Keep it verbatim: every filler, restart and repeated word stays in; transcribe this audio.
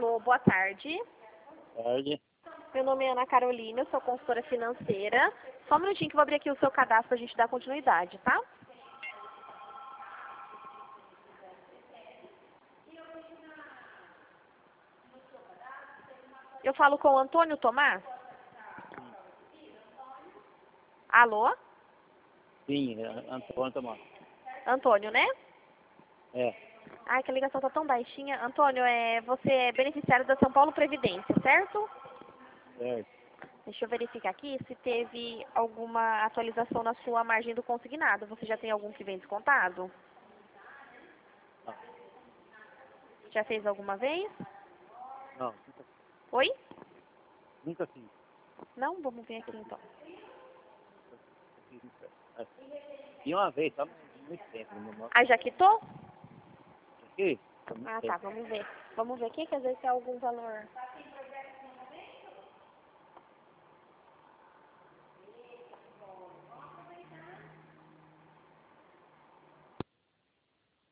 Alô, boa tarde. Tarde. Meu nome é Ana Carolina, eu sou consultora financeira. Só um minutinho que eu vou abrir aqui o seu cadastro para a gente dar continuidade, tá? Eu falo com o Antônio Tomás? Alô? Sim, é Antônio Tomás. Antônio, né? É, Ai, que a ligação tá tão baixinha. Antônio, é, você é beneficiário da São Paulo Previdência, certo? certo. Deixa eu verificar aqui se teve alguma atualização na sua margem do consignado. Você já tem algum que vem descontado? Não, Já fez alguma vez? não, nunca, Oi? nunca fiz. Não? Vamos ver aqui então. Nunca fiz, nunca. É. E uma vez, tá muito tempo. Não, não, Ah, já quitou? aqui, tá muito Ah, tempo. tá, vamos ver. Vamos ver aqui, que às vezes é algum valor.